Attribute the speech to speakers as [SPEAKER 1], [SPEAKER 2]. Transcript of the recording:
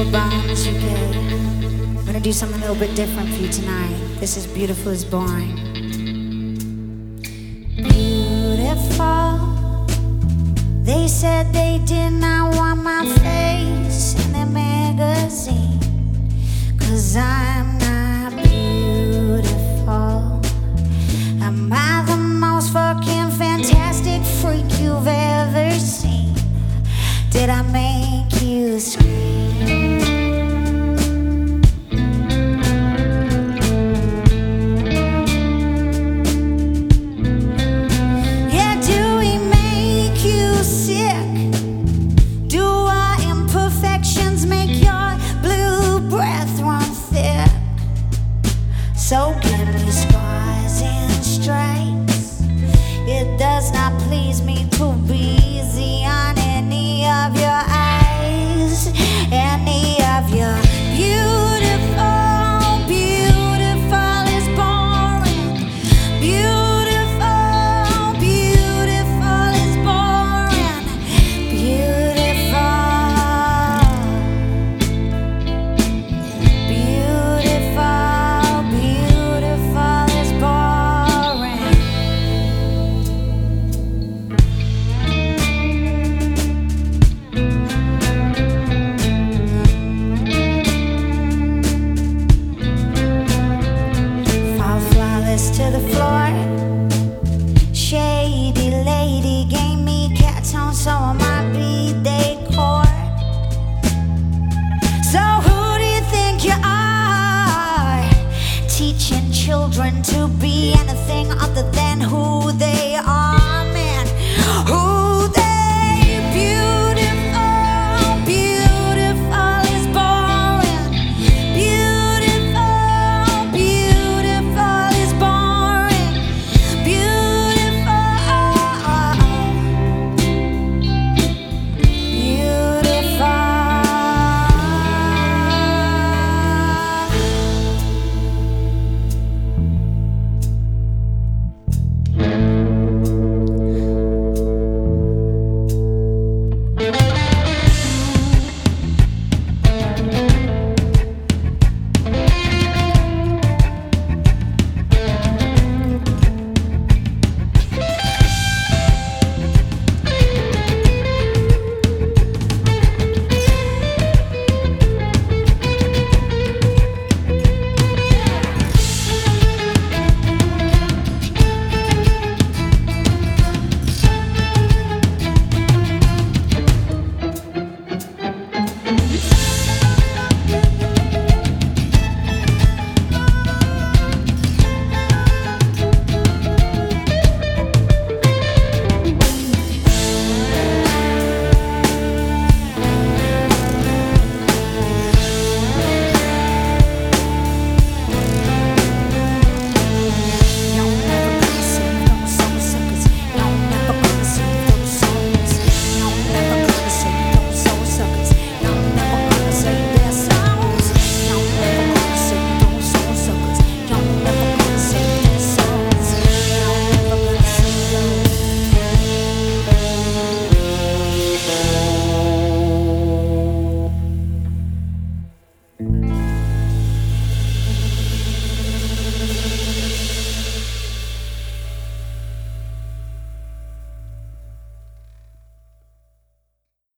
[SPEAKER 1] Bombs UK. I'm gonna do something a little bit different for you tonight. This is Beautiful is Born. Beautiful. They said they did not want my face in the magazine, 'cause I'm not beautiful. Am I the most fucking fantastic freak you've ever seen? Did I make you scream? Yeah, do we make you sick? Do our imperfections make your blue breath run thick? So give me scars and stripes. It does not please me to be easy on any of your eyes, any of your beautiful, beautiful is boring. Beautiful, beautiful is boring. Beautiful, beautiful, beautiful is boring. Fall flawless to the floor. Shady lady gave me cats on, so I might be decor. So who do you think you are? Teaching children to be anything other than who they